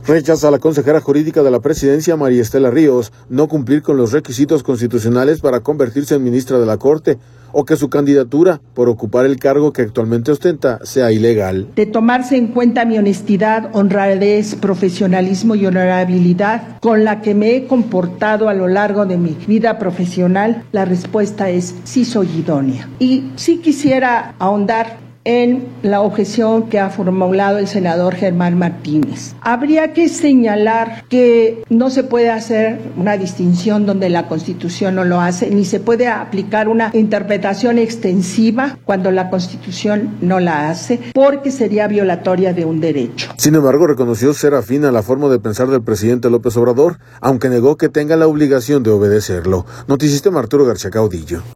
Rechaza a la consejera jurídica de la presidencia, María Estela Ríos, no cumplir con los requisitos constitucionales para convertirse en ministra de la Corte, o que su candidatura por ocupar el cargo que actualmente ostenta sea ilegal. De tomarse en cuenta mi honestidad, honradez, profesionalismo y honorabilidad con la que me he comportado a lo largo de mi vida profesional, la respuesta es sí soy idónea. Y sí quisiera ahondar en la objeción que ha formulado el senador Germán Martínez. Habría que señalar que no se puede hacer una distinción donde la Constitución no lo hace, ni se puede aplicar una interpretación extensiva cuando la Constitución no la hace, porque sería violatoria de un derecho. Sin embargo, reconoció ser afín a la forma de pensar del presidente López Obrador, aunque negó que tenga la obligación de obedecerlo. Noticista Arturo García Caudillo.